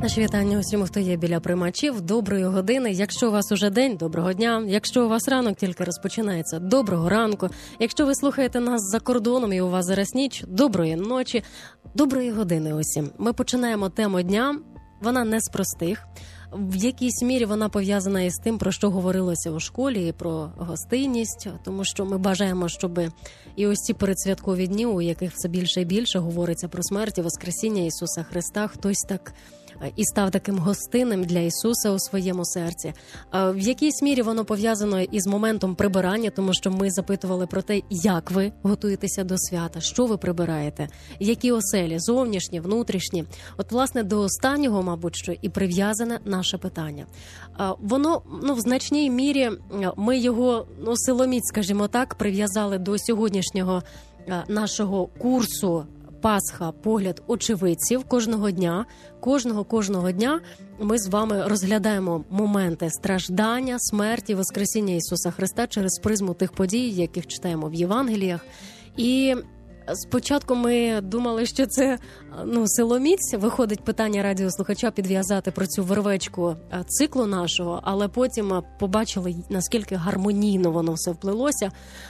Наші вітання усім, хто є біля приймачів. Доброї години. Якщо у вас уже день, доброго дня. Якщо у вас ранок тільки розпочинається, доброго ранку. Якщо ви слухаєте нас за кордоном і у вас зараз ніч, доброї ночі, доброї години усім. Ми починаємо тему дня. Вона не з простих. В якійсь мірі вона пов'язана із тим, про що говорилося у школі, і про гостинність, тому що ми бажаємо, щоб і ось ці передсвяткові дні, у яких все більше і більше говориться про смерть і воскресіння Ісуса Христа, хтось так і став таким гостинним для Ісуса у своєму серці. В якійсь мірі воно пов'язано із моментом прибирання, тому що ми запитували про те, як ви готуєтеся до свята, що ви прибираєте, які оселі, зовнішні, внутрішні. От, власне, до останнього, мабуть, що і прив'язане наше питання. Воно, в значній мірі, ми його, силоміць, скажімо так, прив'язали до сьогоднішнього нашого курсу Пасха, погляд очевидців. Кожного дня ми з вами розглядаємо моменти страждання, смерті, воскресіння Ісуса Христа через призму тих подій, яких читаємо в Євангеліях. І спочатку ми думали, що це силоміць, виходить питання радіослухача підв'язати про цю вервечку циклу нашого, але потім побачили, наскільки гармонійно воно все вплилося.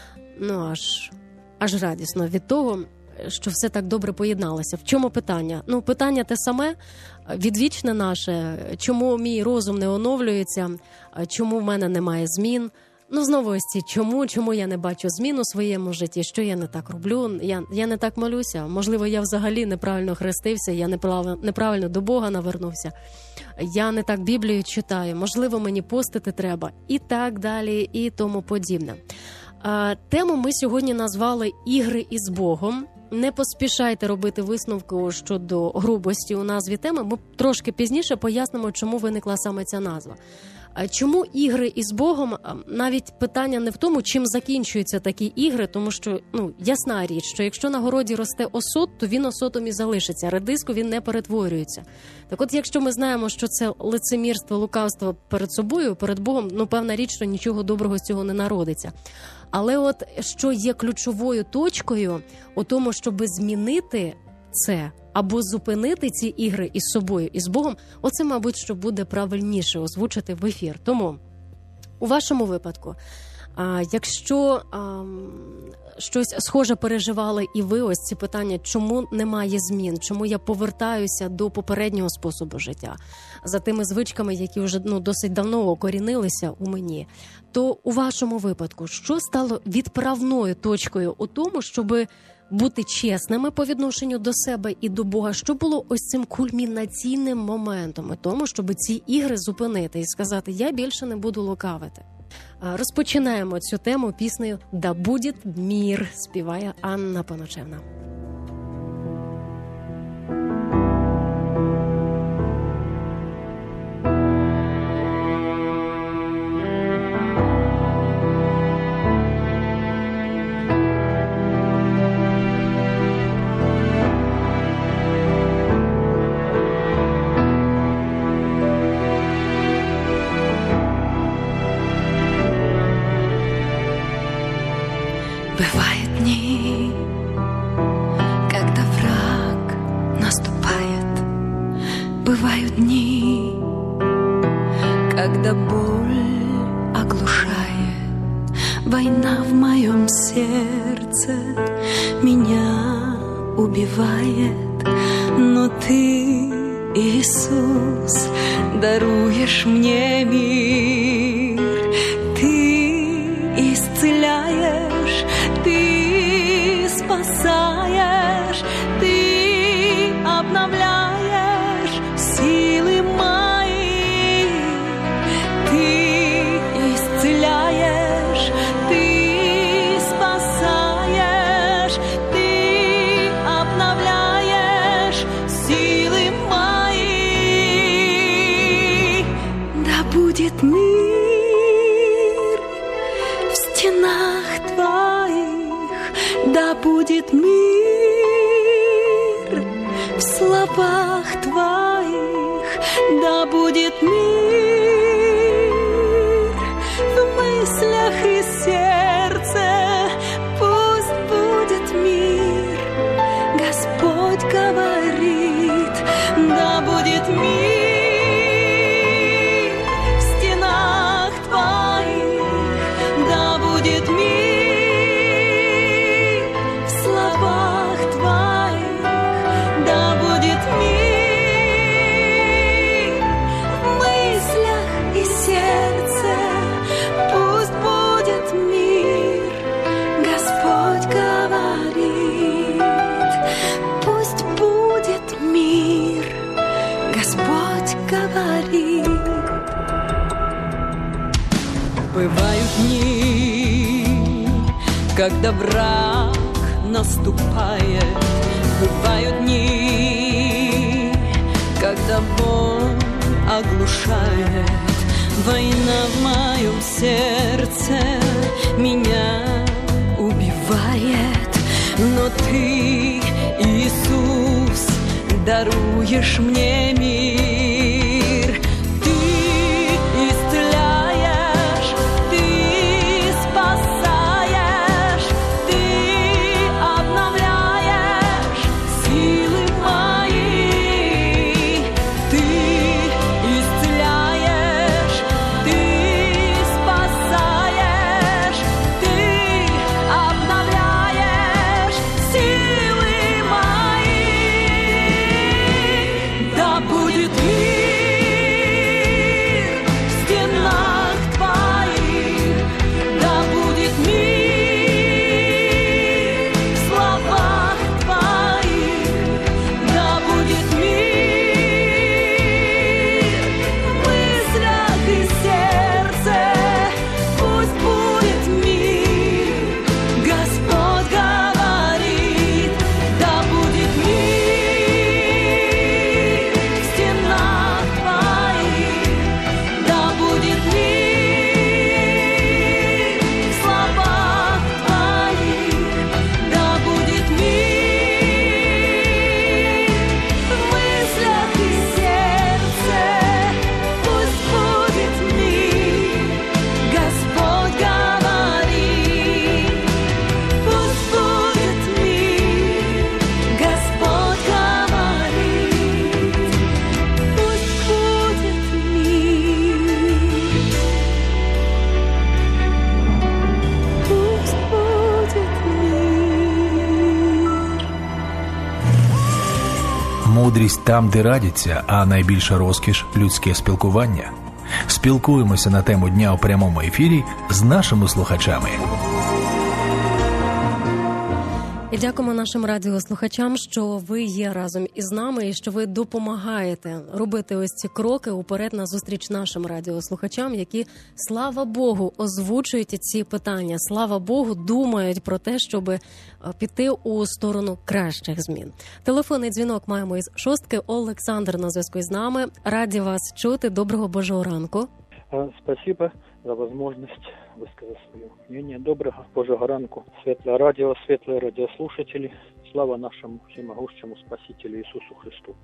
Аж радісно від того, що все так добре поєдналося. В чому питання? Питання те саме, відвічне наше, чому мій розум не оновлюється, чому в мене немає змін. Знову ось ці чому я не бачу змін у своєму житті, що я не так роблю, я не так молюся, можливо, я взагалі неправильно хрестився, я неправильно до Бога навернувся, я не так Біблію читаю, можливо, мені постити треба, і так далі, і тому подібне. Тему ми сьогодні назвали «Ігри із Богом». Не поспішайте робити висновку щодо грубості у назві теми. Ми трошки пізніше пояснимо, чому виникла саме ця назва. Чому ігри із Богом? Навіть питання не в тому, чим закінчуються такі ігри, тому що, ясна річ, що якщо на городі росте осот, то він осотом і залишиться, редиску він не перетворюється. Так от, якщо ми знаємо, що це лицемірство, лукавство перед собою, перед Богом, певна річ, що нічого доброго з цього не народиться. Але от що є ключовою точкою у тому, щоб змінити це або зупинити ці ігри із собою і з Богом, оце, мабуть, що буде правильніше озвучити в ефір. Тому у вашому випадку, якщо щось схоже переживали і ви, ось ці питання, чому немає змін, чому я повертаюся до попереднього способу життя, за тими звичками, які вже досить давно окорінилися у мені, то у вашому випадку, що стало відправною точкою у тому, щоб бути чесними по відношенню до себе і до Бога, що було ось цим кульмінаційним моментом у тому, щоб ці ігри зупинити і сказати, я більше не буду лукавити. Розпочинаємо цю тему піснею «Да будет мир», співає Анна Поночевна. Бывают дни, когда враг наступает. Бывают дни, когда боль оглушает. Война в моем сердце меня убивает. Но ты, Иисус, даруешь мне мир. Ты исцеляешь, ты спасаешь, ты обновляешь силы мои. Ты исцеляешь, ты спасаешь, ты обновляешь силы мои. Да будет мир в стенах твоих, да будет мир в словах твоих, да будет мир в мыслях и сердце, пусть будет мир. Господь говорит, да будет мир. говорит. Бывают дни, когда враг наступает. Бывают дни, когда боль оглушает. Война в моем сердце меня убивает. Но ты, Иисус, даруешь мне мир. Ты исцеляешь, ты спасаешь, ты обновляешь силы мои. Ты исцеляешь, ты спасаешь, ты обновляешь силы мои. Да будет мир в стенах твоих, да будет мир в словах твоих, да будет мир в мыслях и сердце, пусть будет мир. Господь говорит, да будет мир в стенах твоих, да будет мир в словах твоих, да будет мир в мыслях и сердце, пусть будет мир. Господь говорит, пусть будет мир. Господь говорит, пусть будет мир. Пусть будет мир. Мудрість там, де радяться, а найбільша розкіш – людське спілкування. Спілкуємося на тему дня у прямому ефірі з нашими слухачами. І дякуємо нашим радіослухачам, що ви є разом із нами і що ви допомагаєте робити ось ці кроки уперед на зустріч нашим радіослухачам, які, слава Богу, озвучують ці питання. Слава Богу, думають про те, щоб піти у сторону кращих змін. Телефонний дзвінок маємо із Шостки. Олександр на зв'язку із нами. Раді вас чути. Доброго Божого ранку. Спасибо за возможность высказать свое мнение. Доброго Божьего ранку. Светлое радио, светлые радиослушатели. Слава нашему всемогущему Спасителю Иисусу Христу.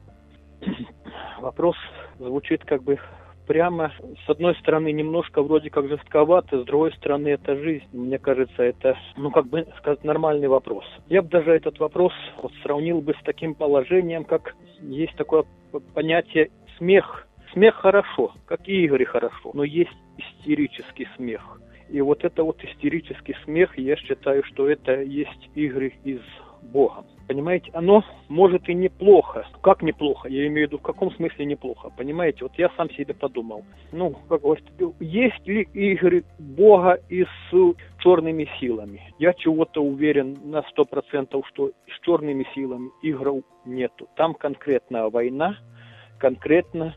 Вопрос звучит как бы прямо. С одной стороны, немножко вроде как жестковато, с другой стороны, это жизнь. Мне кажется, это, как бы сказать, нормальный вопрос. Я бы даже этот вопрос сравнил бы с таким положением, как есть такое понятие смех. Смех хорошо, как и игры хорошо, но есть истерический смех. И вот это вот истерический смех, я считаю, что это есть игры из Бога. Понимаете, оно может и неплохо. Как неплохо? Я имею в виду, в каком смысле неплохо? Понимаете, вот я сам себе подумал. Как говорят, есть ли игры Бога и с черными силами? Я чего-то уверен на 100%, что с черными силами игр нету. Там конкретная война, конкретно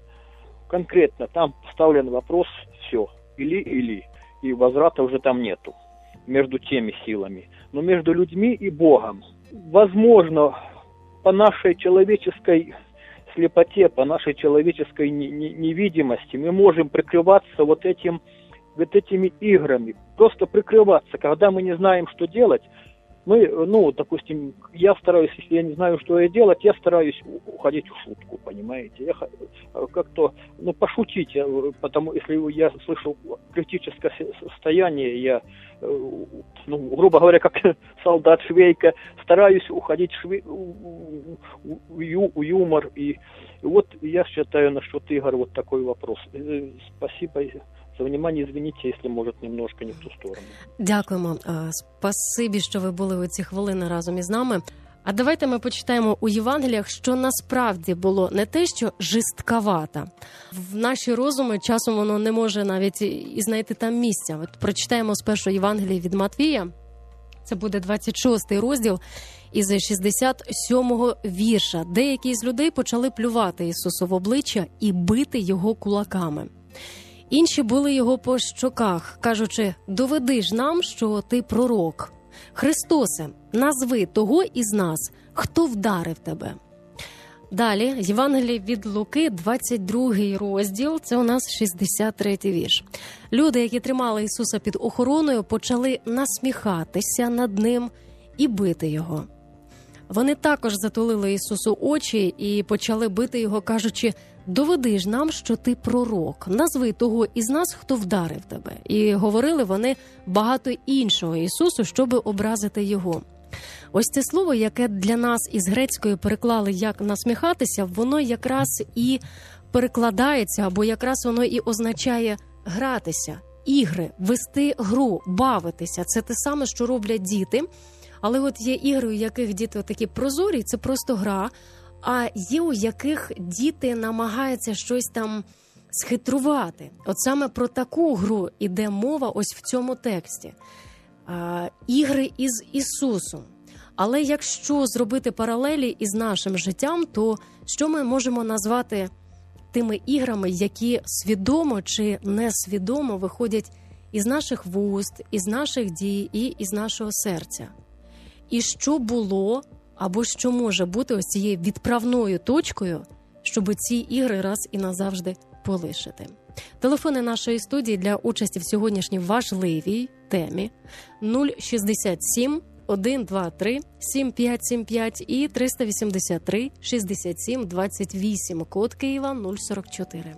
там поставлен вопрос, все, или, и возврата уже там нету между теми силами. Но между людьми и Богом, возможно, по нашей человеческой слепоте, по нашей человеческой невидимости мы можем прикрываться вот этими играми, просто прикрываться, когда мы не знаем, что делать. Мы, допустим, я стараюсь, если я не знаю, что я делать, я стараюсь уходить в шутку, понимаете? Я как-то, пошутить, потому если я слышу критическое состояние, я, грубо говоря, как солдат Швейка, стараюсь уходить в юмор. И вот я считаю, насчет игр вот такой вопрос. Спасибо за внимание, извините, если, может, немножко не в ту сторону. Дякуємо. Спасибі, що ви були у ці хвилини разом із нами. А давайте ми почитаємо у Євангеліях, що насправді було не те, що жорстковато. В наші розуми часом воно не може навіть і знайти там місця. От прочитаємо спершу Євангелії від Матвія. Це буде 26-й розділ. із 67-го вірша. Деякі з людей почали плювати Ісусу в обличчя і бити його кулаками. Інші били його по щоках, кажучи: «Доведи ж нам, що ти пророк. Христосе, назви того із нас, хто вдарив тебе». Далі, Євангеліє від Луки, 22 розділ, це у нас 63-й вірш. Люди, які тримали Ісуса під охороною, почали насміхатися над ним і бити його. Вони також затулили Ісусу очі і почали бити його, кажучи: «Доведи ж нам, що ти пророк, назви того із нас, хто вдарив тебе». І говорили вони багато іншого Ісусу, щоби образити його. Ось це слово, яке для нас із грецької переклали як «насміхатися», воно якраз і перекладається, або якраз воно і означає «гратися», «ігри», «вести гру», «бавитися». Це те саме, що роблять діти. Але от є ігри, у яких діти такі прозорі, це просто гра, а є у яких діти намагаються щось там схитрувати. От саме про таку гру іде мова ось в цьому тексті. Ігри із Ісусом. Але якщо зробити паралелі із нашим життям, то що ми можемо назвати тими іграми, які свідомо чи несвідомо виходять із наших вуст, із наших дій і із нашого серця? І що було, або що може бути ось цією відправною точкою, щоб ці ігри раз і назавжди полишити? Телефони нашої студії для участі в сьогоднішній важливій темі 067 123 7575 і 383 67 28, код Києва 044.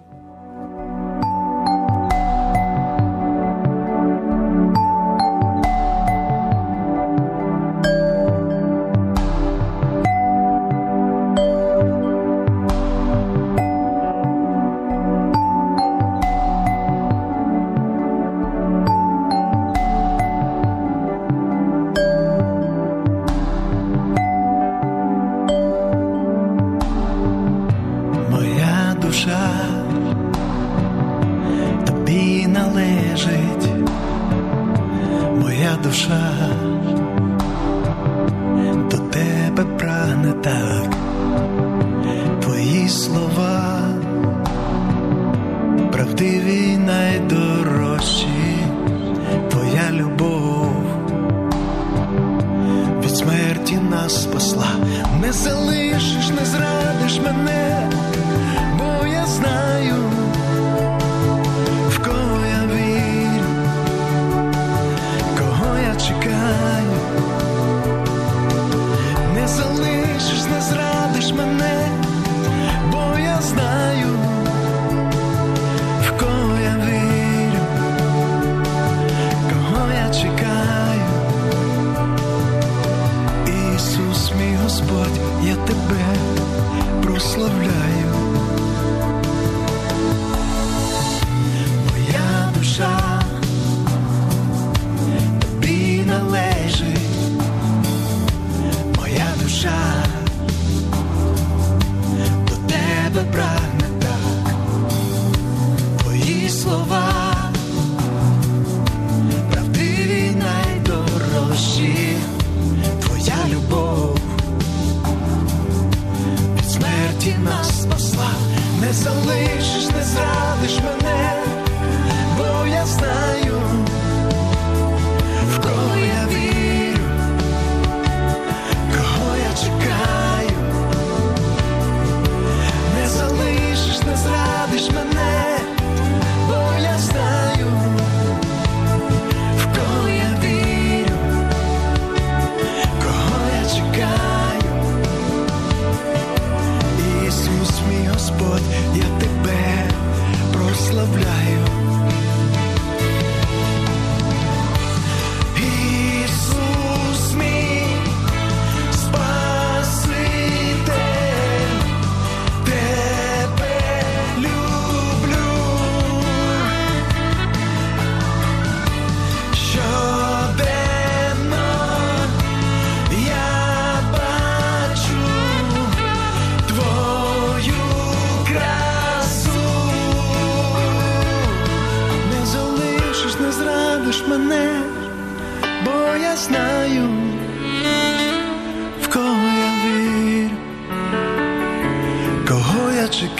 Я тебе прославляю.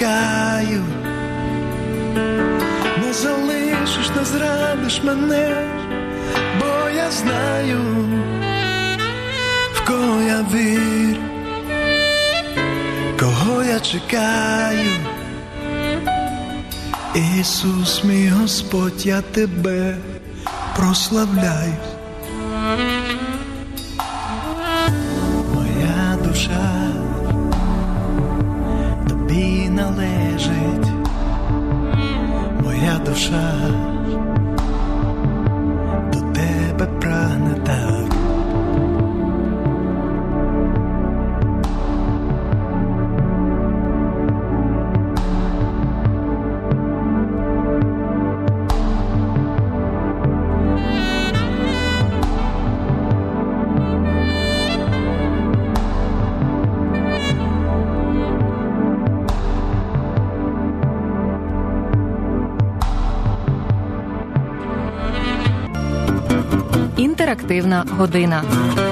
чекаю, не залишиш, не зрадиш мене, бо я знаю, в кого я вірю, кого я чекаю. Ісус, мій Господь, я тебе прославляю. Моя душа тобі належить, моя душа до тебе прагне так. Інтерактивна година.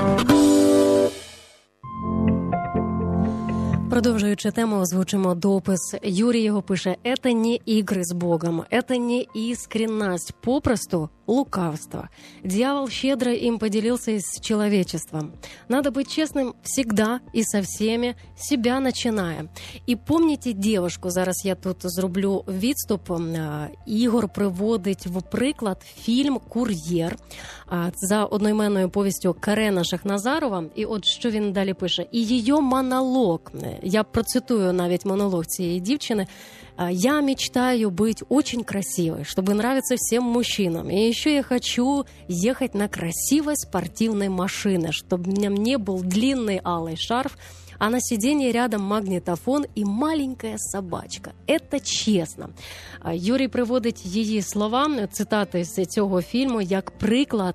Продовжуючи тему, озвучимо допис. Юрій його пише: «Это не игры с Богом, это не искренность, попросту лукавство. Дьявол щедро им поделился и с человечеством. Надо быть честным всегда и со всеми, себя начиная. І помните девушку», зараз я тут зроблю відступ, Ігор приводить в приклад фільм «Кур'єр» за одноіменною повістю Карена Шахназарова. І от що він далі пише. І її монолог, я процитую навіть монолог цієї дівчини: «Я мечтаю быть очень красивой, чтобы нравиться всем мужчинам. И еще я хочу ехать на красивой спортивной машине, чтобы на мне был длинный алый шарф, а на сиденье рядом магнитофон и маленькая собачка. Это чесно». Юрій приводить її слова, цитати з цього фільму, як приклад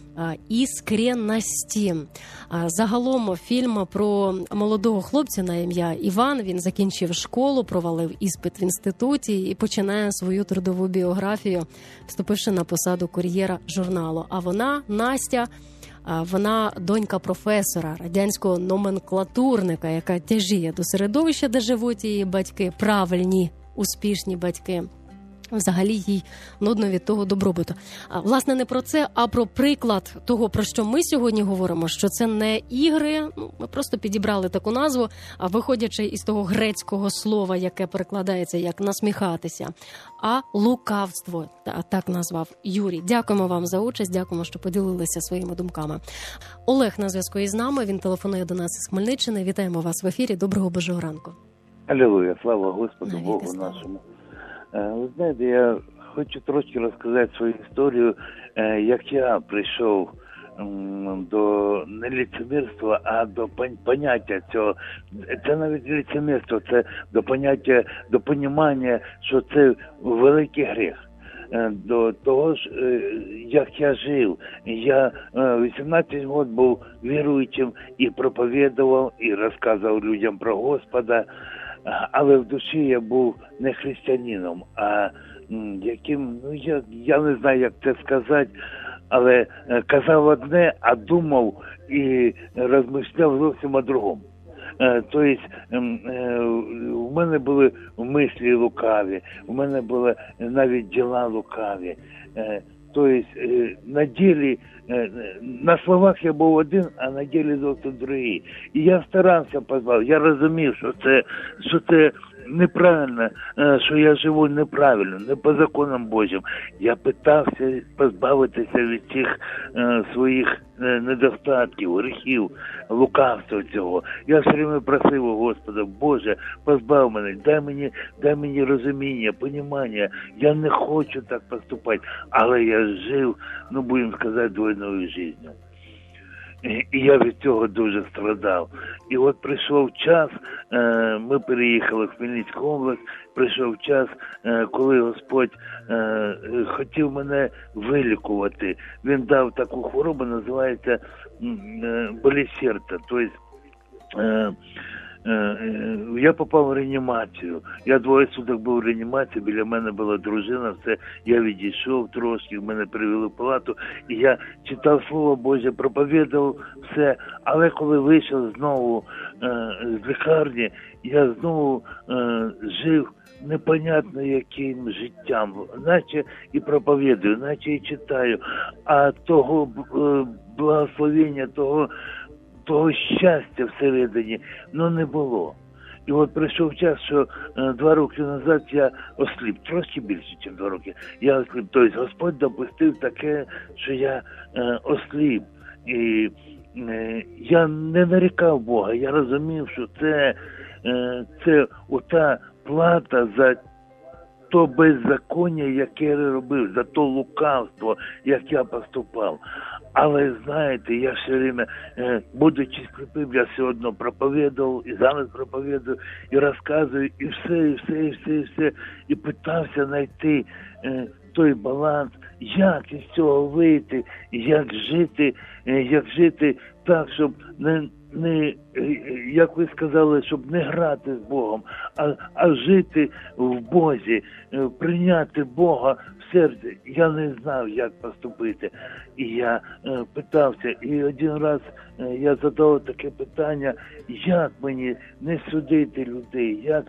іскренності. Загалом фільм про молодого хлопця на ім'я Іван. Він закінчив школу, провалив іспит в інституті і починає свою трудову біографію, вступивши на посаду кур'єра журналу. А вона, Настя, вона донька професора, радянського номенклатурника, яка тяжіє до середовища, де живуть її батьки, правильні, успішні батьки. Взагалі їй нудно від того добробуту. Власне, не про це, а про приклад того, про що ми сьогодні говоримо, що це не ігри, ми просто підібрали таку назву, виходячи із того грецького слова, яке перекладається як «насміхатися», а лукавство, так назвав Юрій. Дякуємо вам за участь, дякуємо, що поділилися своїми думками. Олег на зв'язку із нами, він телефонує до нас із Хмельниччини. Вітаємо вас в ефірі, доброго Божого ранку. Алілуя, слава Господу, Навіки Богу слава. нашому. Ви знаєте, я хочу трошки розказати свою історію, як я прийшов до не лицемірства, а до поняття цього. Це навіть лицемірство, це до поняття, до понімання, що це великий гріх. До того ж, як я жив. Я 18 років був віруючим і проповідував, і розказував людям про Господа. Але в душі я був не християнином, а яким, я не знаю, як це сказати, але казав одне, а думав і розмишляв зовсім о другому. Тобто, в мене були мислі лукаві, в мене були навіть діла лукаві. Тобто, на ділі, на словах я був один, а на ділі зовсім другий. І я старався позбавити, я розумів, що це неправильно, що я живу неправильно, не по законам Божим. Я питався позбавитися від цих своїх недостатків, гріхів, лукавства цього. Я все время просив у Господа: Боже, позбав мене, дай мені розуміння, понімання. Я не хочу так поступати, але я жив, будемо сказати, двойною життю. І я від цього дуже страдав. І от прийшов час, ми переїхали в Хмельницьку область, прийшов час, коли Господь хотів мене вилікувати. Він дав таку хворобу, називається болість серця. Тобто я попав в реанімацію. Я 2 суток був в реанімації, біля мене була дружина, все. Я відійшов трошки, мене привели в палату, і я читав Слово Боже, проповідував все. Але коли вийшов знову з лікарні, я знову жив непонятно яким життям, наче і проповідую, наче і читаю, а того благословення, того щастя всередині, не було. І от прийшов час, що 2 роки назад я осліп, трошки більше, ніж 2 роки. Я осліп, тобто Господь допустив таке, що я осліп. І я не нарікав Бога, я розумів, що це ота плата за то беззаконня, яке я робив, за то лукавство, як я поступав. Але, знаєте, я все время, будучи сліпим, я все одно проповідував, і зараз проповідую, і розказую, і все, і питався знайти той баланс, як із цього вийти, як жити так, щоб не, як ви сказали, щоб не грати з Богом, а жити в Бозі, прийняти Бога в серце. Я не знав, як поступити. І я питався, і один раз я задав таке питання, як мені не судити людей, як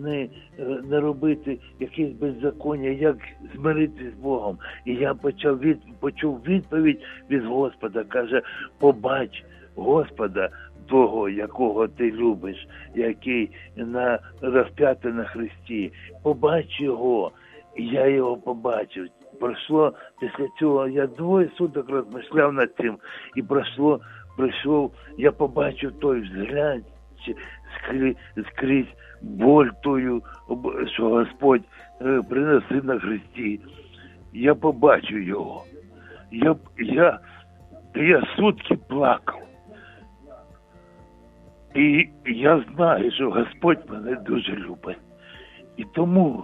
не робити якісь беззаконня, як змиритися з Богом. І я почув відповідь від Господа, каже, побач Господа, того, якого ти любиш, який розп'ятий на хресті. Побач його. І я його побачив. Пройшло після цього, я 2 суток розмишляв над цим. І пройшов, я побачив той взгляд скрізь боль тою, що Господь приносив на хресті. Я побачив його. Я сутки плакав. І я знаю, що Господь мене дуже любить. І тому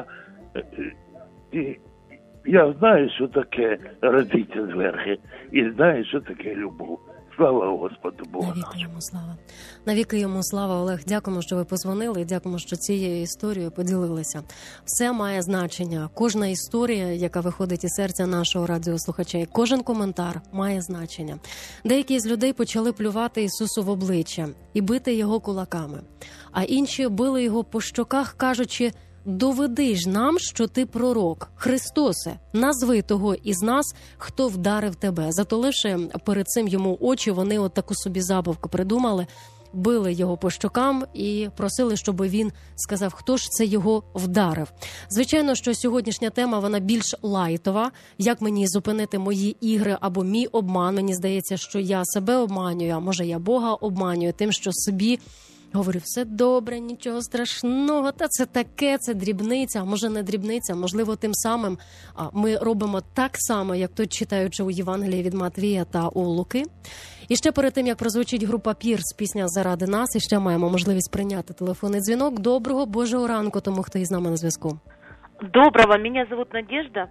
я знаю, що таке родитися зверхи. І знаю, що таке любов. Слава Господу Богу. Навіки йому слава. Навіки йому слава, Олег. Дякуємо, що ви позвонили. Дякуємо, що цією історією поділилися. Все має значення. Кожна історія, яка виходить із серця нашого радіослухача, і кожен коментар має значення. Деякі з людей почали плювати Ісусу в обличчя і бити його кулаками. А інші били його по щоках, кажучи: «Доведи ж нам, що ти пророк. Христосе, назви того із нас, хто вдарив тебе». Затуливши перед цим йому очі, вони от таку собі забавку придумали, били його по щокам і просили, щоб він сказав, хто ж це його вдарив. Звичайно, що сьогоднішня тема, вона більш лайтова. Як мені зупинити мої ігри або мій обман? Мені здається, що я себе обманюю, а може я Бога обманюю тим, що собі говорю, все добре, нічого страшного, та це таке, це дрібниця, а може не дрібниця, можливо, тим самим ми робимо так само, як тут читаючи у Євангелії від Матвія та у Луки. І ще перед тим, як прозвучить група Пірс, пісня «Заради нас», і ще маємо можливість прийняти телефонний дзвінок. Доброго Божого ранку тому, хто із нами на зв'язку. Доброго, меня зовут Надежда,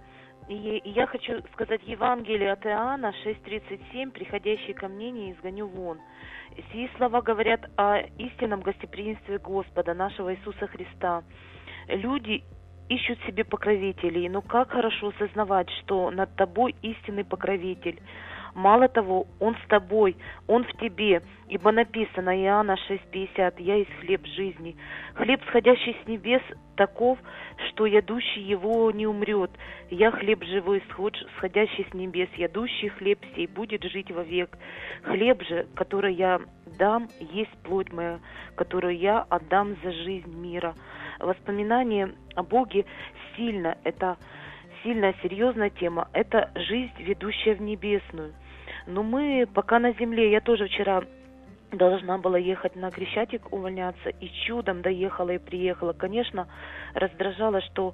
и я хочу сказать Евангелие от Иоанна 6:37, «Приходящий ко мне не изгоню вон». Сии слова говорят о истинном гостеприимстве Господа, нашего Иисуса Христа. Люди ищут себе покровителей, но как хорошо осознавать, что над тобой истинный покровитель. Мало того, Он с тобой, Он в тебе, ибо написано Иоанна 6:50, «Я есть хлеб жизни». Хлеб, сходящий с небес, таков, что ядущий его не умрет. Я хлеб живой, сходящий с небес, ядущий хлеб сей будет жить вовек. Хлеб же, который я дам, есть плоть моя, которую я отдам за жизнь мира. Воспоминание о Боге сильно, это сильная, серьезная тема, это жизнь, ведущая в небесную. Но мы пока на земле, я тоже вчера должна была ехать на Крещатик увольняться, и чудом доехала и приехала. Конечно, раздражало, что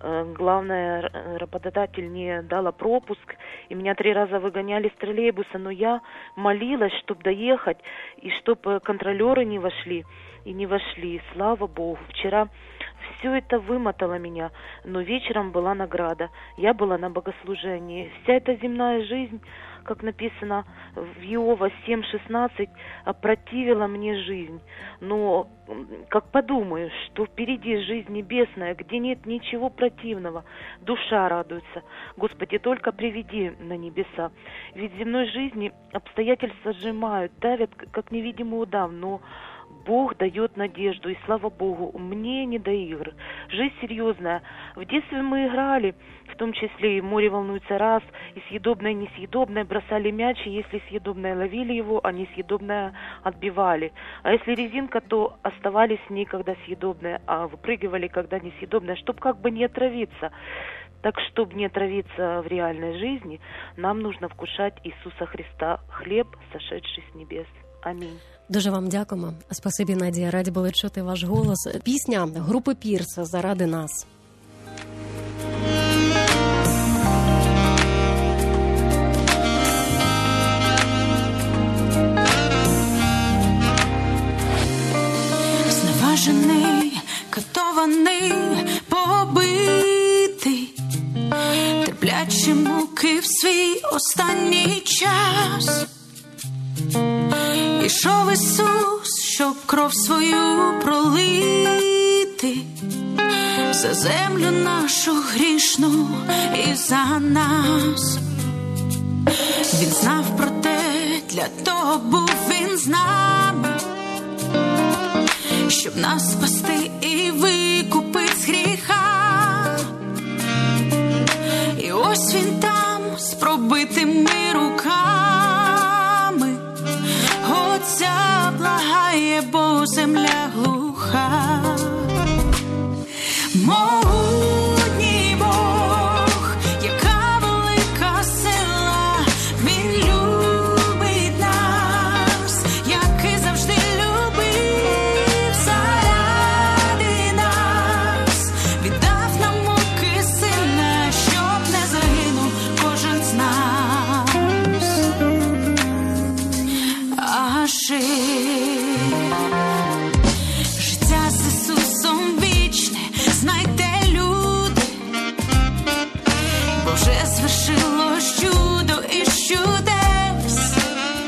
главное, работодатель не дала пропуск, и меня 3 раза выгоняли с троллейбуса, но я молилась, чтобы доехать, и чтобы контролеры не вошли, и не вошли. Слава Богу. Вчера все это вымотало меня, но вечером была награда. Я была на богослужении. Вся эта земная жизнь как написано в Иова 7:16, противила мне жизнь. Но как подумаю, что впереди жизнь небесная, где нет ничего противного, душа радуется. Господи, только приведи на небеса. Ведь в земной жизни обстоятельства сжимают, давят, как невидимый удав, но Бог дает надежду, и слава Богу, мне не до игр. Жизнь серьезная. В детстве мы играли, в том числе и море волнуется раз, и съедобное, и несъедобное, бросали мяч, и если съедобное ловили его, а несъедобное отбивали. А если резинка, то оставались с ней, когда съедобное, а выпрыгивали, когда несъедобное, чтобы как бы не отравиться. Так, чтобы не отравиться в реальной жизни, нам нужно вкушать Иисуса Христа, хлеб, сошедший с небес. Амінь. Дуже вам дякуємо. Спасибі, Надія. Раді були чути ваш голос. Пісня групи Пірс «Заради нас». Зневажений, катований, побитий, терплячі муки в свій останній час. Ішов Ісус, щоб кров свою пролити за землю нашу грішну і за нас. Він знав про те, для того був Він з нами, щоб нас спасти і викупити з гріха. І ось Він там з пробитими руками Отця благає, бо земля глуха. Могутній Бог, яка велика сила, Він любить нас, як і завжди любив, заради нас. Віддав нам муки сина, щоб не загинув кожен з нас. Життя з Ісусом вічне, знайте, люди, бо вже звершилось чудо із чудес.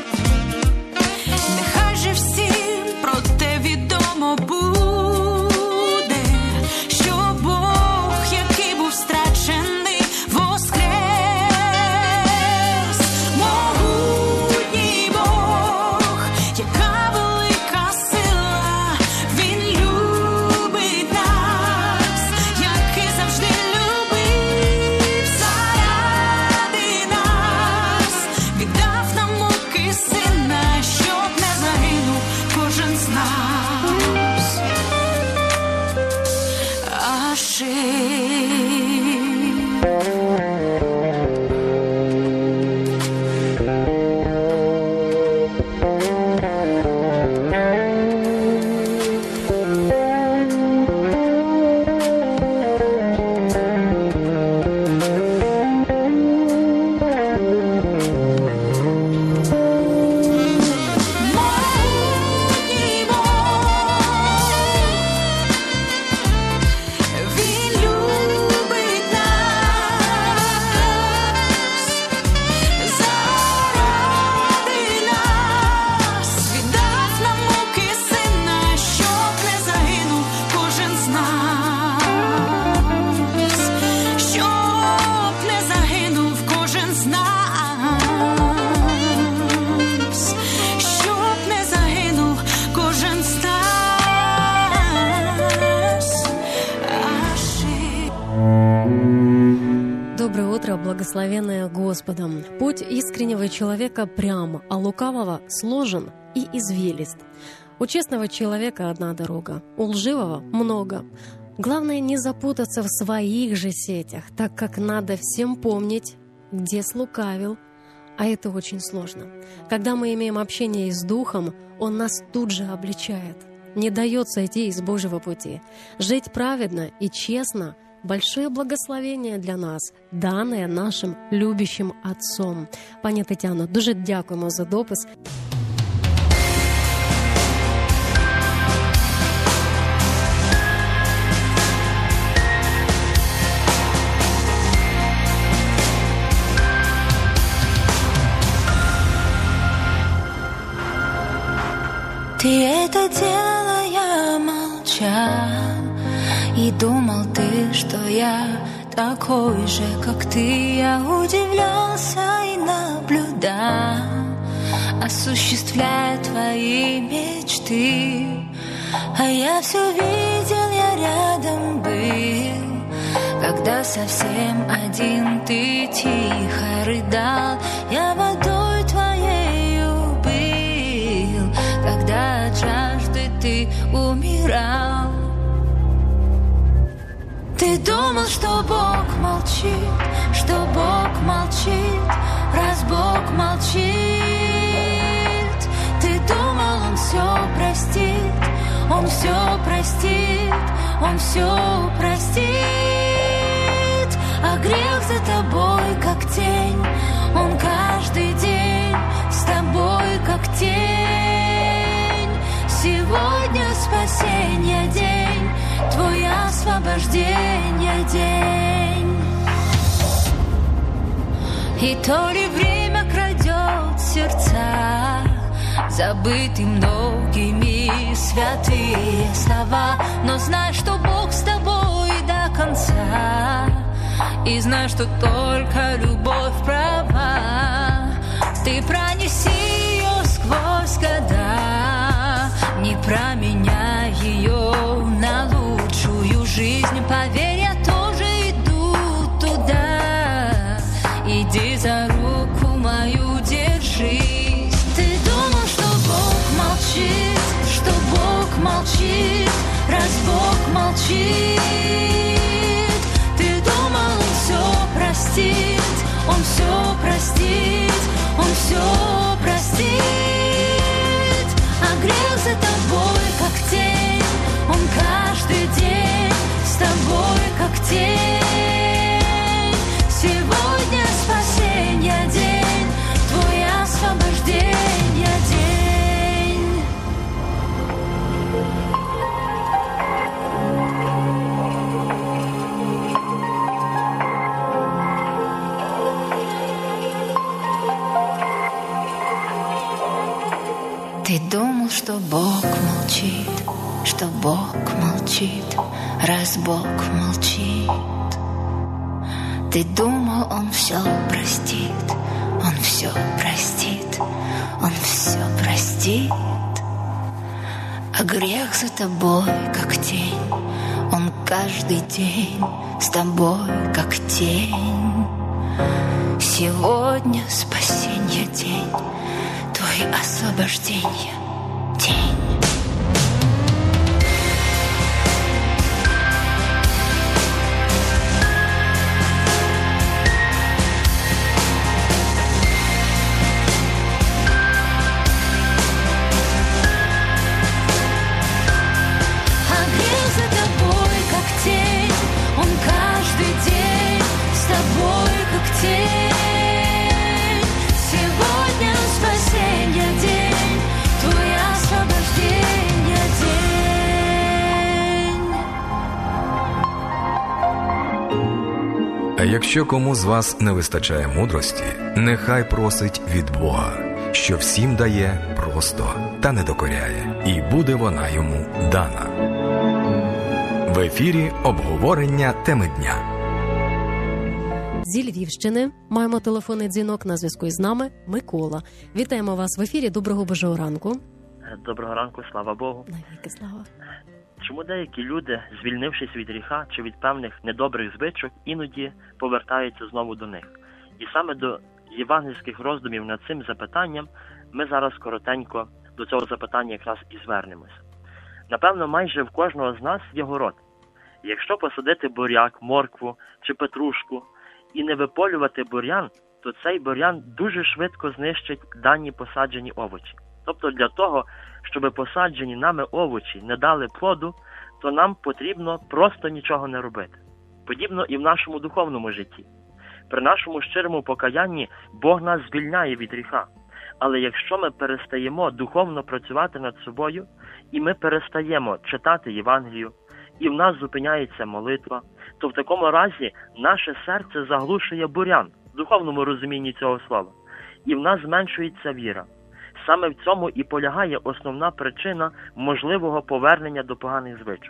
Нехай же всім про те відомо буде, що Бог, який був страчений, воскрес. Могутній Бог, яка велика сила, Він любить нас, як і завжди любив, заради нас. Віддав нам муки сина, щоб не загинув кожен з нас. Могутній Бог, Він любить нас, заради нас. Віддав нам муки сина, щоб не загинув кожен з нас, щоб не загинув кожен з нас, щоб не загинув кожен з нас. Доброе утро, благословенное Господом. Путь искреннего человека прям, а лукавого сложен и извилист. У честного человека одна дорога, у лживого много. Главное не запутаться в своих же сетях, так как надо всем помнить, где слукавил, а это очень сложно. Когда мы имеем общение с Духом, Он нас тут же обличает, не дает сойти из Божьего пути. Жить праведно и честно – большое благословення для нас, дане нашим любящим Отцом. Пані Тетяно, дуже дякуємо за допис. И думал ты, что я такой же, как ты. Я удивлялся и наблюдал, осуществляя твои мечты. А я все видел, я рядом был, когда совсем один ты тихо рыдал. Я водой твоею был, когда от жажды ты умирал. Ты думал, что Бог молчит, что Бог молчит, раз Бог молчит. Ты думал, Он все простит, Он все простит, Он все простит. А грех за тобой, как тень, он каждый день с тобой, как тень. Сегодня спасенье день, твой освобождение день. И то ли время крадет сердца, забыты многими святые слова, но знай, что Бог с тобой до конца. И знай, что только любовь права. Ты пронеси ее сквозь года, не променяй ее на лучшую жизнь. Поверь, я тоже иду туда. Иди за руку мою, держись. Ты думал, что Бог молчит, что Бог молчит, раз Бог молчит. Он все простит, Он все простит. А грех за тобой, как тень, он каждый день с тобой, как тень. Сегодня спасенье день, твой освобождение день. Ты думал, что Бог молчит, что Бог молчит, раз Бог молчит. Ты думал, Он все простит, Он все простит, Он все простит. А грех за тобой, как тень, он каждый день с тобой, как тень. Сегодня спасенье день, твой освобождение день. Якщо кому з вас не вистачає мудрості, нехай просить від Бога, що всім дає просто та не докоряє, і буде вона йому дана. В ефірі обговорення теми дня. Зі Львівщини маємо телефонний дзвінок, на зв'язку із нами Микола. Вітаємо вас в ефірі. Доброго Божого ранку. Доброго ранку, слава Богу. Навіки слава. Чому деякі люди, звільнившись від гріха чи від певних недобрих звичок, іноді повертаються знову до них? І саме до євангельських роздумів над цим запитанням ми зараз коротенько до цього запитання якраз і звернемося. Напевно, майже в кожного з нас є город. Якщо посадити буряк, моркву чи петрушку і не виполювати бур'ян, то цей бур'ян дуже швидко знищить дані посаджені овочі. Тобто для того, щоб посаджені нами овочі не дали плоду, то нам потрібно просто нічого не робити. Подібно і в нашому духовному житті. При нашому щирому покаянні Бог нас звільняє від гріха. Але якщо ми перестаємо духовно працювати над собою, і ми перестаємо читати Євангелію, і в нас зупиняється молитва, то в такому разі наше серце заглушує бур'ян, в духовному розумінні цього слова, і в нас зменшується віра. Саме в цьому і полягає основна причина можливого повернення до поганих звичок.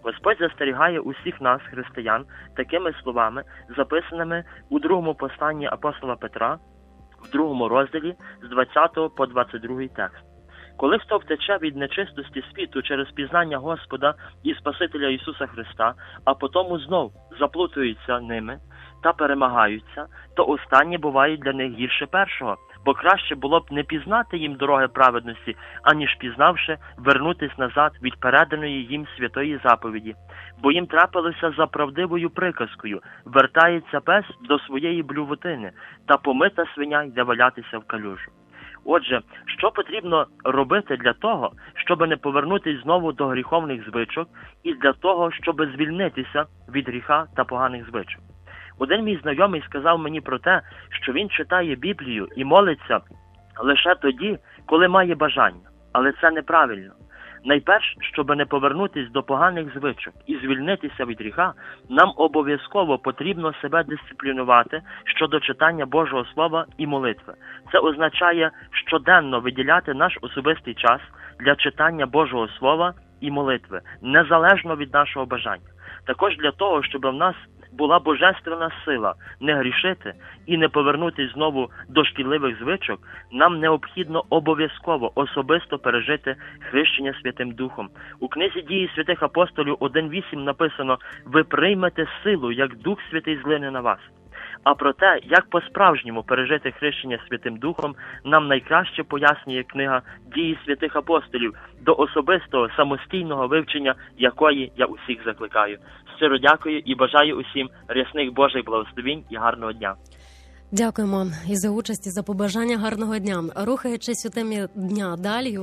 Господь застерігає усіх нас, християн, такими словами, записаними у другому посланні апостола Петра, в 2 розділі, з 20 по 22 текст. Коли хто втече від нечистості світу через пізнання Господа і Спасителя Ісуса Христа, а потому знов заплутуються ними та перемагаються, то останні бувають для них гірше першого, бо краще було б не пізнати їм дороги праведності, аніж пізнавши, вернутись назад від переданої їм святої заповіді. Бо їм трапилося за правдивою приказкою: вертається пес до своєї блювотини, та помита свиня йде валятися в калюжу. Отже, що потрібно робити для того, щоб не повернутися знову до гріховних звичок і для того, щоб звільнитися від гріха та поганих звичок? Один мій знайомий сказав мені про те, що він читає Біблію і молиться лише тоді, коли має бажання. Але це неправильно. Найперш, щоб не повернутися до поганих звичок і звільнитися від гріха, нам обов'язково потрібно себе дисциплінувати щодо читання Божого Слова і молитви. Це означає щоденно виділяти наш особистий час для читання Божого Слова і молитви, незалежно від нашого бажання. Також для того, щоб в нас була божественна сила не грішити і не повернутися знову до шкідливих звичок, нам необхідно обов'язково особисто пережити хрещення Святим Духом. У книзі «Дії святих апостолів» 1.8 написано: «Ви приймете силу, як Дух Святий злине на вас». А про те, як по-справжньому пережити хрещення Святим Духом, нам найкраще пояснює книга «Дії святих апостолів», до особистого самостійного вивчення якої я усіх закликаю. Щиро дякую і бажаю усім рясних Божих благословінь і гарного дня. Дякуємо і за участь, і за побажання гарного дня. Рухаючись у темі дня далі,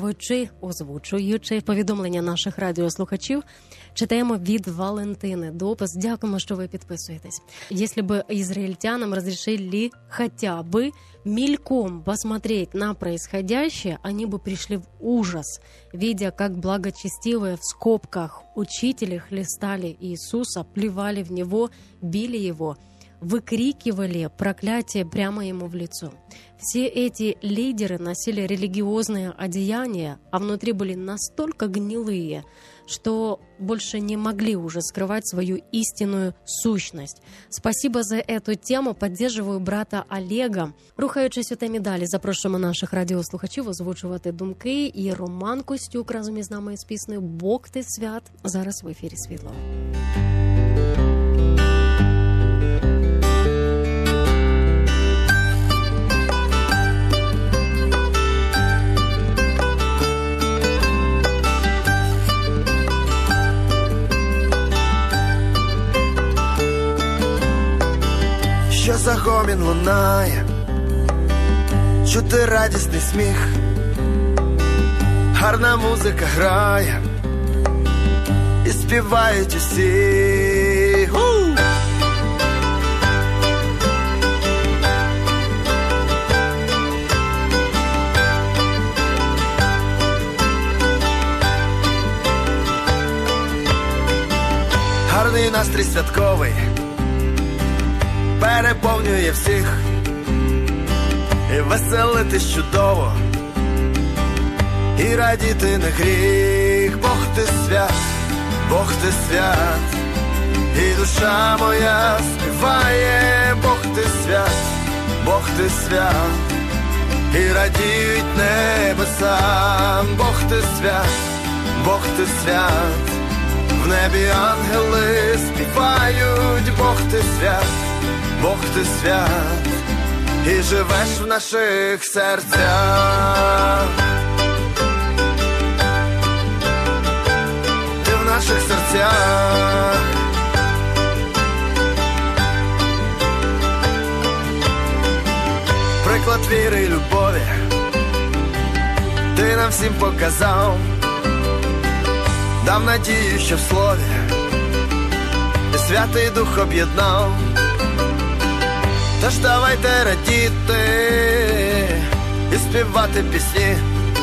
озвучуючи повідомлення наших радіослухачів, читаємо від Валентини допис. Дякуємо, що ви підписуєтесь. Если бы израильтянам разрешили хотя бы мельком посмотреть на происходящее, они бы пришли в ужас, видя, как благочестивые в скобках учители хлестали Иисуса, плевали в Него, били Его, выкрикивали проклятие прямо ему в лицо. Все эти лидеры носили религиозные одеяния, а внутри были настолько гнилые, что больше не могли уже скрывать свою истинную сущность. Спасибо за эту тему. Поддерживаю брата Олега. Рухаючись у темі далі, запрошуємо наших радіослухачів озвучувати думки. І Роман Костюк разом із нами із піснею «Бог ти свят» зараз в ефірі «Світло». Що за гомін лунає, чути радісний сміх, гарна музика грає, і співають усі. Гарний настрій святковий переповнює всіх, і веселитись чудово, і радіти не гріх. Бог ти свят, Бог ти свят, і душа моя співає. Бог ти свят, Бог ти свят, і радіють небеса. Бог ти свят, Бог ти свят, в небі ангели співають. Бог ти свят, Бог ти свят, і живеш в наших серцях. Ти в наших серцях. Приклад віри й любові ти нам всім показав, дав надію, що в слові і Святий Дух об'єднав. Тож давайте радіти і співати пісні,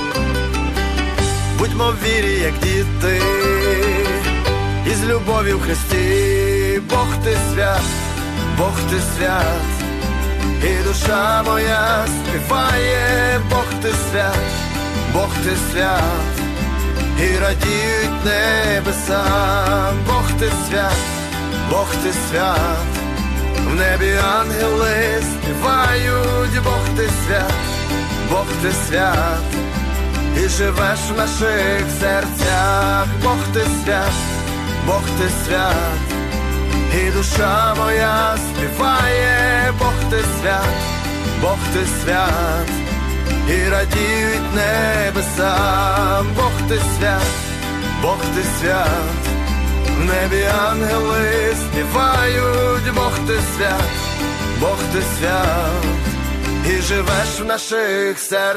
будьмо в вірі, як діти, і з любов'ю в Христі. Бог ти свят, Бог ти свят, і душа моя співає. Бог ти свят, Бог ти свят, і радіють небеса. Бог ти свят, Бог ти свят, в небі ангели співають. Бог ти свят, Бог ти свят, і живеш в наших серцях. Бог ти свят, Бог ти свят, і душа моя співає. Бог ти свят, Бог ти свят, і радіють небеса. Бог ти свят, Бог ти свят, в небі ангели співають. Бог ти свят, Бог ти свят, і живеш в наших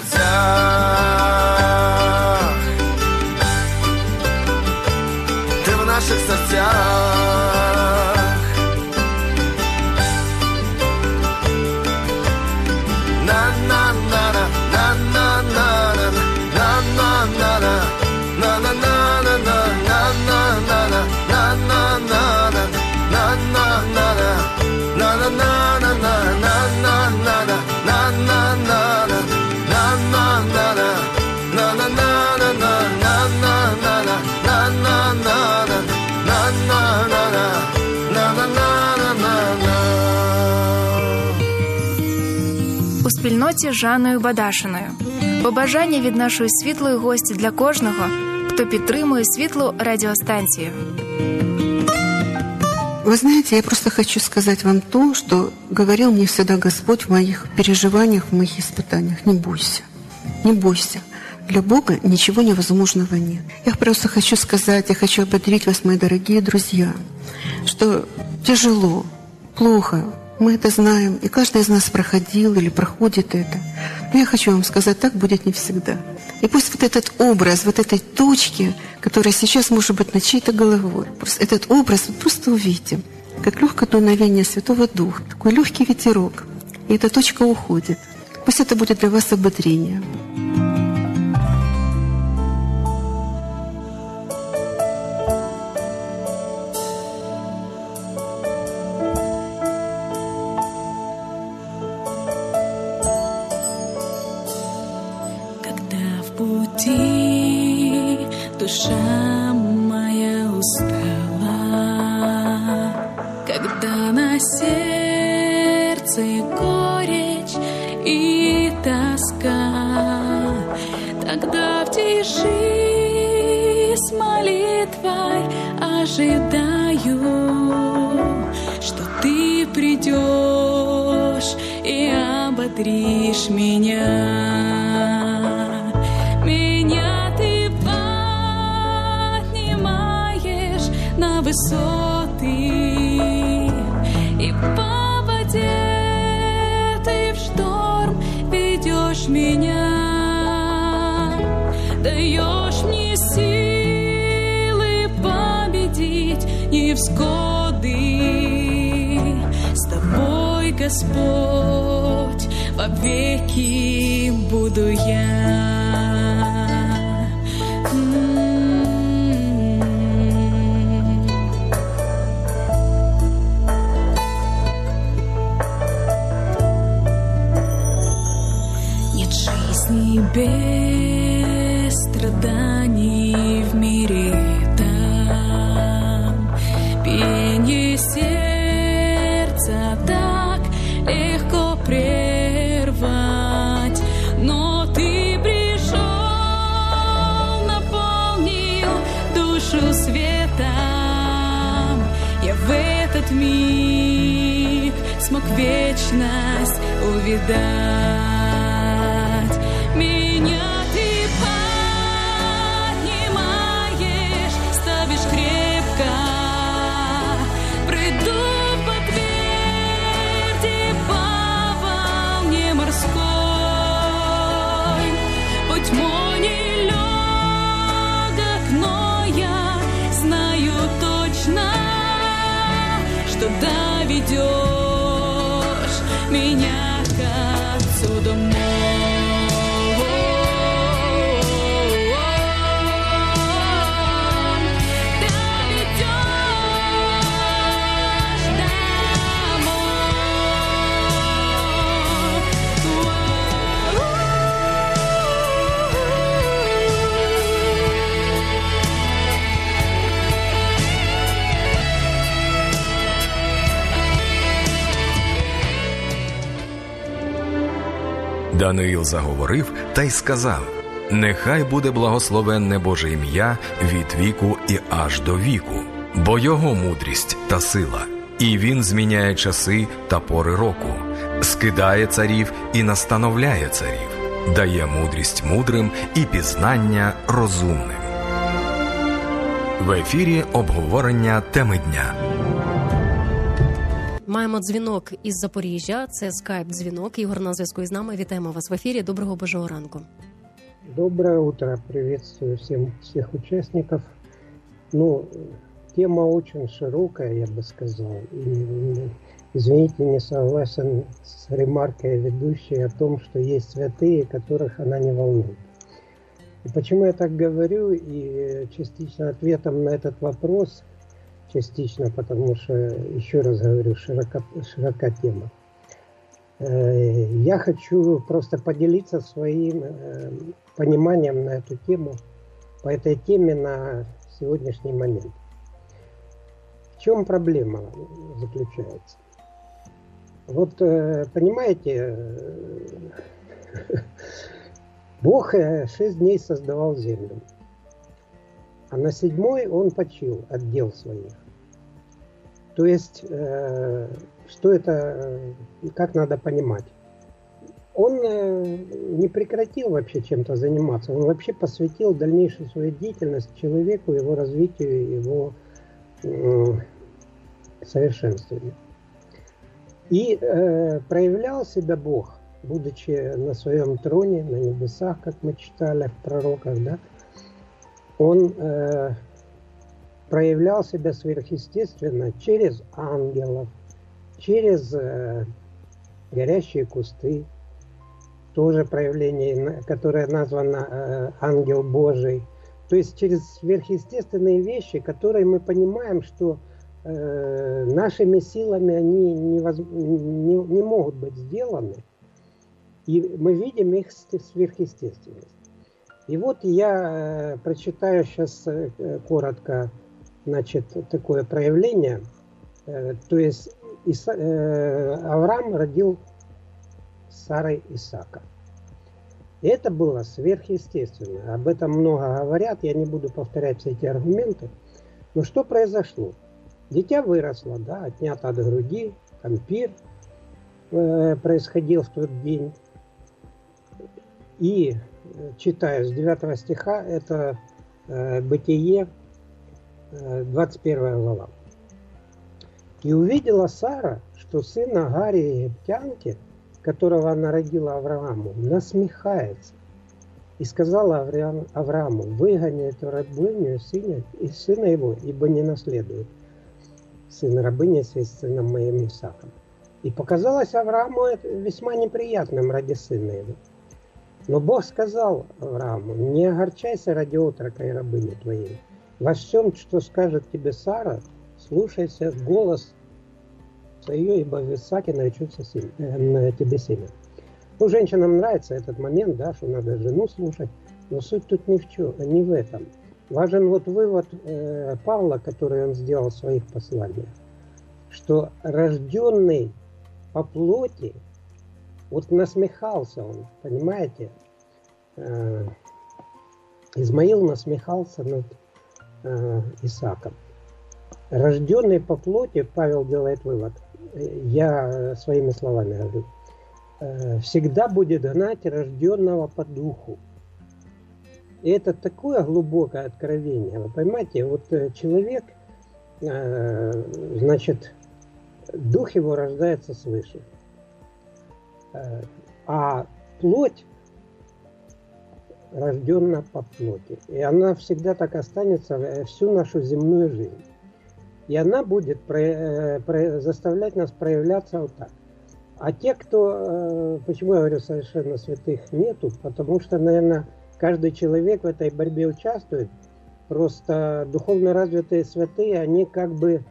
серцях. Ти в наших серцях. На-на-на-на, на-на-на-на, на-на-на-на, на-на-на-на, на-на-на-на, на-на-на-на, У спільноті з Жанною Бадашиною. Побажання від нашої світлої гості для кожного, хто підтримує світлу радіостанцію. Вы знаете, я просто хочу сказать вам то, что говорил мне всегда Господь в моих переживаниях, в моих испытаниях. Не бойся, не бойся. Для Бога ничего невозможного нет. Я просто хочу сказать, я хочу ободрить вас, мои дорогие друзья, что тяжело, плохо, мы это знаем, и каждый из нас проходил или проходит это. Но я хочу вам сказать, так будет не всегда. И пусть вот этот образ, вот этой точки, которая сейчас может быть над чьей-то головой, этот образ вы просто увидите, как легкое дуновение Святого Духа, такой легкий ветерок, и эта точка уходит. Пусть это будет для вас ободрением. Душа моя устала, когда на сердце горечь и тоска, тогда в тиши с молитвой ожидаю, что ты придешь и ободришь меня. На высоты, и по воде ты в шторм ведешь меня, даешь мне силы победить невзгоды. С тобой, Господь, вовеки буду я. Без страданий в мире там, пение сердца так легко прервать, но ты пришел, наполнил душу светом. Я в этот миг смог вечность увидать. Меня ты поднимаешь, ставишь крепко, пройду по тверди, по волне морской. Путь мой нелегок, но я знаю точно, что доведешь меня к Отцу домой. Даниїл заговорив та й сказав: «Нехай буде благословенне Боже ім'я від віку і аж до віку, бо його мудрість та сила, і він зміняє часи та пори року, скидає царів і настановляє царів, дає мудрість мудрим і пізнання розумним». В ефірі обговорення теми дня. Маємо дзвінок із Запоріжжя. Це скайп-дзвінок. Ігор на зв'язку із нами. Вітаємо вас в ефірі. Доброго Божого ранку. Доброе утро. Приветствую всех участников. Тема очень широкая, я бы сказал. И, извините, не согласен с ремаркой ведущей о том, что есть святые, которых она не волнует. И почему я так говорю, и частично ответом на этот вопрос, частично потому что, еще раз говорю, широка тема. Я хочу просто поделиться своим пониманием на эту тему, по этой теме на сегодняшний момент. В чем проблема заключается? Вот, понимаете, Бог 6 дней создавал землю, а на 7-й Он почил от дел своих. То есть, что это, как надо понимать? Он не прекратил вообще чем-то заниматься, он вообще посвятил дальнейшую свою деятельность человеку, его развитию, его совершенствованию. И проявлял себя Бог, будучи на своем троне, на небесах, как мы читали в пророках, да, Он проявлял себя сверхъестественно через ангелов, через горящие кусты, тоже проявление, которое названо ангел Божий. То есть через сверхъестественные вещи, которые мы понимаем, что нашими силами они не могут быть сделаны. И мы видим их сверхъестественность. И вот я прочитаю сейчас коротко, значит, такое проявление. То есть Авраам родил Сарой Исаака. И это было сверхъестественно. Об этом много говорят, я не буду повторять все эти аргументы. Но что произошло? Дитя выросло, да, отнято от груди, ампир происходил в тот день. И читаю с 9 стиха, это Бытие, 21 глава. «И увидела Сара, что сын Агарии Египтянки, которого она родила Аврааму, насмехается. И сказала Аврааму: выгони эту рабыню и сына его, ибо не наследует сын рабыни с сыном моим Исааком. И показалось Аврааму это весьма неприятным ради сына его. Но Бог сказал Аврааму: не огорчайся ради отрока и рабыни твоей. Во всем, что скажет тебе Сара, слушайся голос ее, ибо в Исааке наречется тебе семя». Ну, женщинам нравится этот момент, да, что надо жену слушать, но суть тут не в этом. Важен вот вывод Павла, который он сделал в своих посланиях, что рожденный по плоти, вот насмехался он, понимаете? Измаил насмехался над Исааком. Рожденный по плоти, Павел делает вывод, я своими словами говорю, всегда будет гнать рожденного по духу. И это такое глубокое откровение. Вы понимаете, вот человек, значит, дух его рождается свыше. А плоть рождена по плоти. И она всегда так останется всю нашу земную жизнь. И она будет заставлять нас проявляться вот так. А те, кто, почему я говорю, совершенно святых нету, потому что, наверное, каждый человек в этой борьбе участвует. Просто духовно развитые святые, они как бы,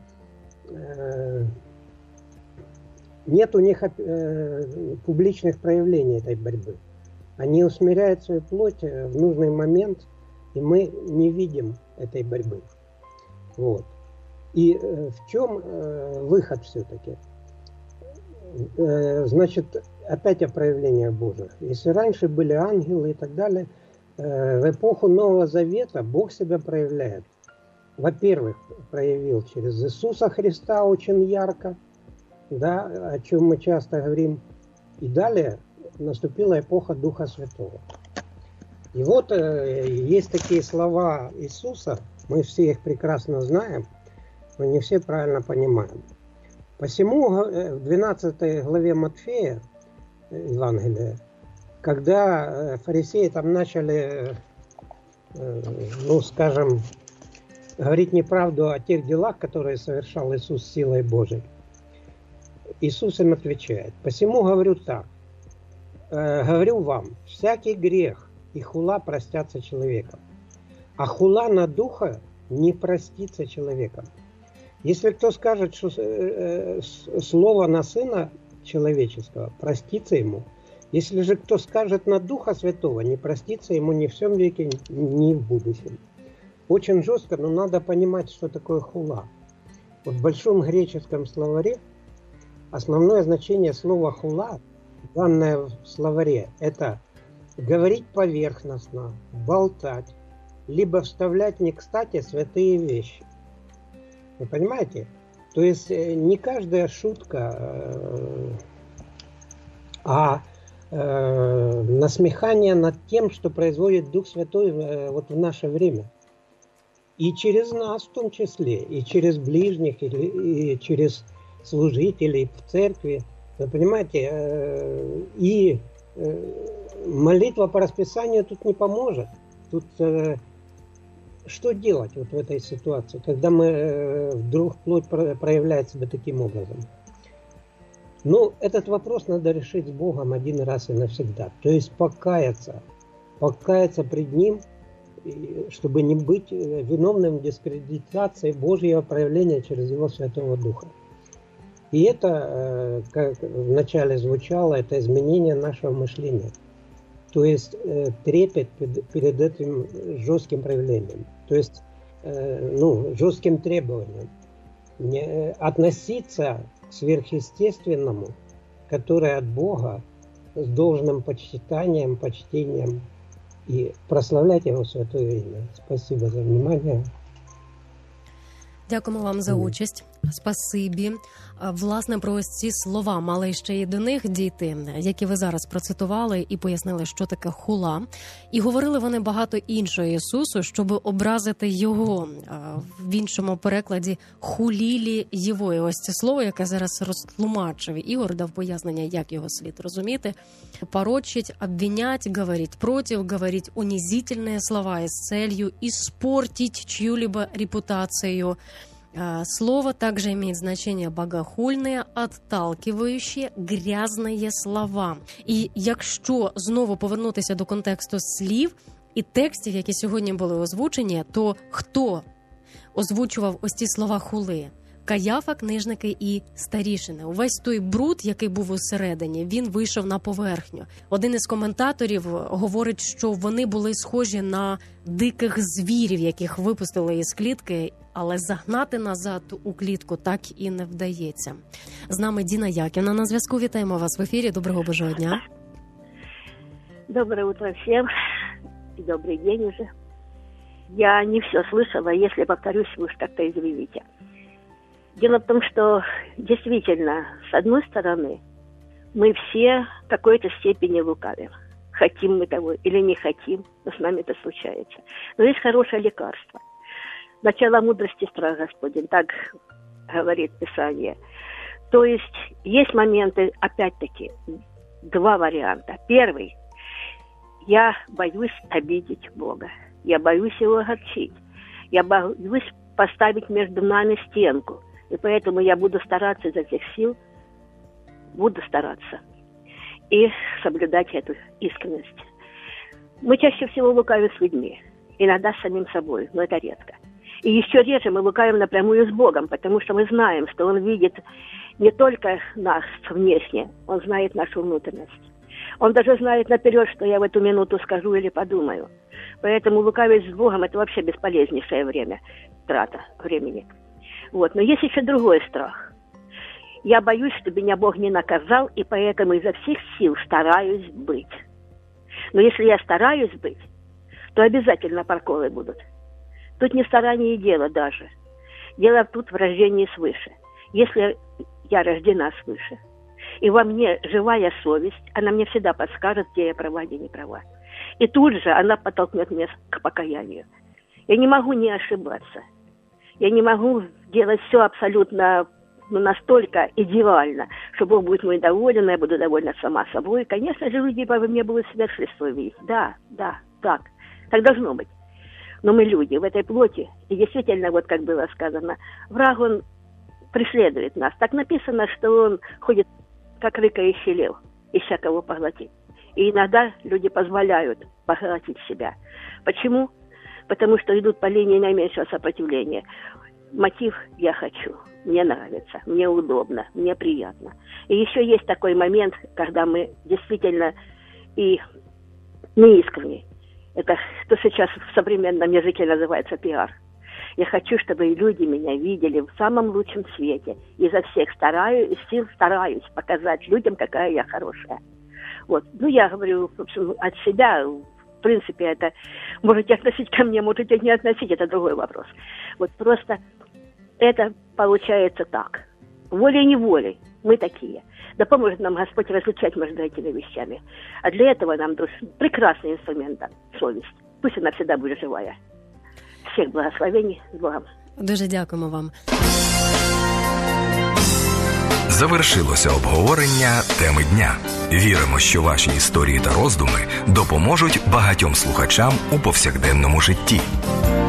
нет у них публичных проявлений этой борьбы. Они усмиряют свою плоть в нужный момент, и мы не видим этой борьбы. Вот. И в чем выход все-таки? Значит, опять о проявлениях Божьих. Если раньше были ангелы и так далее, в эпоху Нового Завета Бог себя проявляет. Во-первых, проявил через Иисуса Христа очень ярко, да, о чем мы часто говорим. И далее наступила эпоха Духа Святого. И вот есть такие слова Иисуса, мы все их прекрасно знаем, но не все правильно понимаем. Посему в 12 главе Матфея, Евангелия, когда фарисеи там начали, ну скажем, говорить неправду о тех делах, которые совершал Иисус силой Божией, Иисус им отвечает: посему говорю так, говорю вам, всякий грех и хула простятся человеком, а хула на духа не простится человеком. Если кто скажет, что слово на Сына Человеческого, простится ему. Если же кто скажет на Духа Святого, не простится ему ни в всем веке, ни в будущем. Очень жестко, но надо понимать, что такое хула. Вот в большом греческом словаре основное значение слова хула, данное в словаре, это говорить поверхностно, болтать, либо вставлять не кстати святые вещи. Вы понимаете? То есть не каждая шутка, а насмехание над тем, что производит Дух Святой вот в наше время. И через нас в том числе, и через ближних, и через служителей в церкви. Вы понимаете? И молитва по расписанию тут не поможет. Тут что делать вот в этой ситуации, когда вдруг плоть проявляет себя таким образом? Ну, этот вопрос надо решить с Богом один раз и навсегда. То есть покаяться пред Ним, чтобы не быть виновным в дискредитации Божьего проявления через Его Святого Духа. И это, как вначале звучало, это изменение нашего мышления. То есть трепет перед этим жестким проявлением. То есть жестким требованием. Относиться к сверхъестественному, которое от Бога, с должным почитанием, почтением, и прославлять Его святое имя. Спасибо за внимание. Дякуємо вам за участь. Спасибі. Власне, про ось ці слова мали ще й до них дійти, які ви зараз процитували і пояснили, що таке хула. І говорили вони багато іншого Ісусу, щоб образити Його. В іншому перекладі «хулілі Його». І ось це слово, яке зараз розтлумачив Ігор, дав пояснення, як його слід розуміти. Порочить, обвинять, говорить против, говорить унизительные слова с целью испортить чью-либо репутацию. Слово также имеет значение богохульне, отталкиваючі, грязні слова. І якщо знову повернутися до контексту слів і текстів, які сьогодні були озвучені, то хто озвучував ось ці слова хули? Каяфа, книжники і старішини. Увесь той бруд, який був усередині, він вийшов на поверхню. Один із коментаторів говорить, що вони були схожі на диких звірів, яких випустили із клітки, але загнати назад у клітку так і не вдається. З нами Діна Яківна на зв'язку. Вітаємо вас в ефірі. Доброго Божого дня. Доброе утро всем. И добрый день уже. Я не все слышала, если повторюсь, вы уж как-то извините. Дело в том, что действительно, с одной стороны, мы все в какой-то степени лукавим. Хотим мы того или не хотим, но с нами это случается. Но есть хорошее лекарство. Начало мудрости страх Господень, так говорит Писание. То есть моменты, опять-таки, два варианта. Первый. Я боюсь обидеть Бога. Я боюсь Его огорчить. Я боюсь поставить между нами стенку. И поэтому я буду стараться изо всех сил, и соблюдать эту искренность. Мы чаще всего лукавим с людьми, иногда с самим собой, но это редко. И еще реже мы лукавим напрямую с Богом, потому что мы знаем, что Он видит не только нас внешне, Он знает нашу внутренность. Он даже знает наперед, что я в эту минуту скажу или подумаю. Поэтому лукавить с Богом – это вообще бесполезнейшее время, трата времени. Вот. Но есть еще другой страх. Я боюсь, что меня Бог не наказал, и поэтому изо всех сил стараюсь быть. Но если я стараюсь быть, то обязательно проколы будут. Тут не старание дело даже. Дело тут в рождении свыше. Если я рождена свыше, и во мне живая совесть, она мне всегда подскажет, где я права, где не права. И тут же она подтолкнет меня к покаянию. Я не могу не ошибаться. Я не могу делать все абсолютно настолько идеально, что Бог будет мой доволен, я буду довольна сама собой. Конечно же, люди во мне будут совершить свою весть. Да, так должно быть. Но мы люди в этой плоти, и действительно, вот как было сказано, враг, он преследует нас. Так написано, что он ходит, как рыкающий лев, ища кого поглотить. И иногда люди позволяют поглотить себя. Почему? Потому что идут по линии наименьшего сопротивления. Мотив «я хочу», «мне нравится», «мне удобно», «мне приятно». И еще есть такой момент, когда мы действительно и неискренне. Это что сейчас в современном языке называется пиар. Я хочу, чтобы люди меня видели в самом лучшем свете. Изо всех сил стараюсь показать людям, какая я хорошая. Вот. Ну, я говорю, в общем, от себя. В принципе, это можете относить ко мне, можете не относить, это другой вопрос. Вот просто это получается так. Волей-неволей мы такие. Да поможет нам Господь различать между этими вещами. А для этого нам прекрасный инструмент – совесть. Пусть она всегда будет живая. Всех благословений, з Богом. Дуже дякуємо вам. Завершилося обговорення теми дня. Віримо, що ваші історії та роздуми допоможуть багатьом слухачам у повсякденному житті.